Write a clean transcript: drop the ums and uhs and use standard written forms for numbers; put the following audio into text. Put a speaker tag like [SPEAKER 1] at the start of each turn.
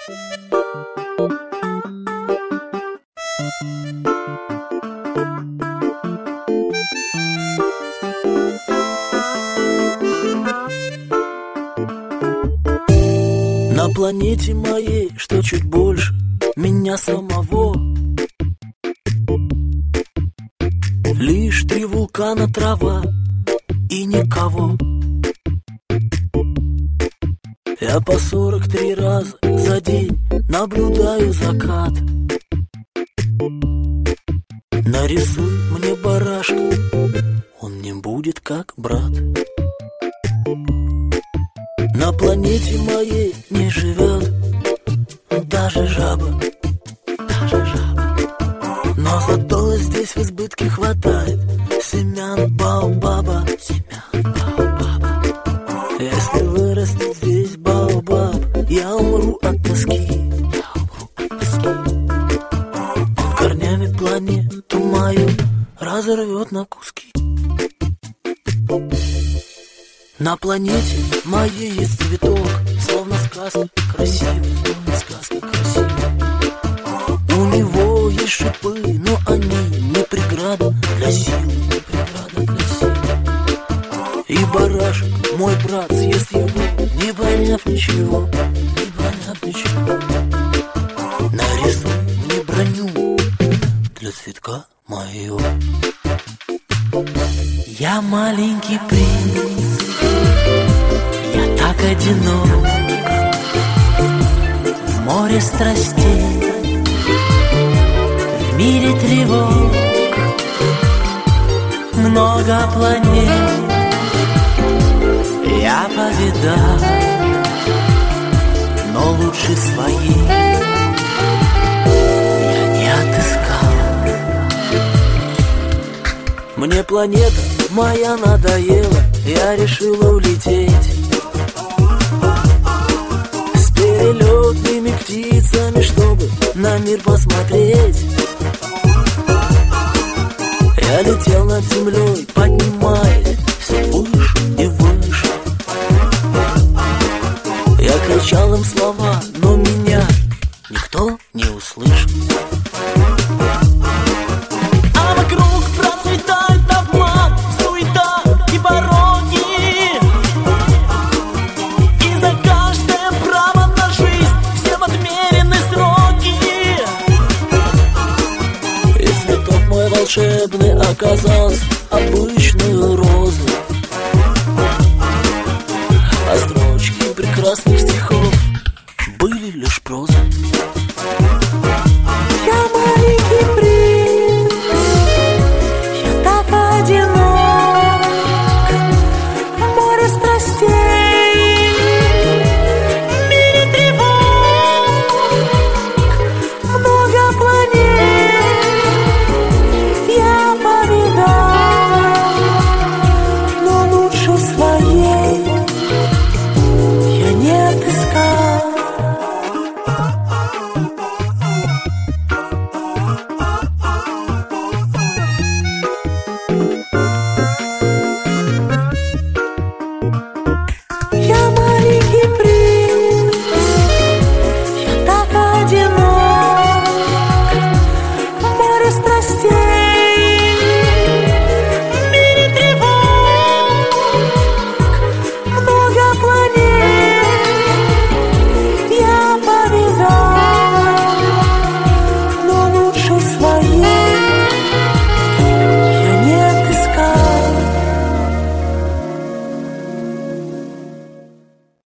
[SPEAKER 1] На планете моей, что чуть больше меня самого, лишь 3 вулкана, трава и никого. Я по 43 раза за день наблюдаю закат. Нарисуй мне барашка, он мне будет как брат. На планете моей не живет даже жаба. Но зато здесь в избытке хватает семян баобаба. Если вырастет здесь баобаб, я умру от тоски. Он корнями планету мою разорвет на куски. На планете моей есть цветок, словно сказка красивый, У него есть шипы, но они не преграда для силы, И барашек, мой брат, съест его, не поняв ничего, Нарисуй мне броню для цветка моего. Я маленький принц, я так одинок, в море страстей, в мире тревог, много планет я повидал, но лучше своей я не отыскал. Мне планета моя надоела, я решила улететь с перелетными птицами, чтобы на мир посмотреть. Я летел над землей, поднимаясь все выше и выше. Я кричал им слова, но меня никто не услышал.
[SPEAKER 2] А вокруг процветает обман, суета и пороги. И за каждое право на жизнь всем отмерены сроки.
[SPEAKER 1] И цветок мой волшебный оказался обычной розой, а строчки прекрасных стихов были лишь прозой.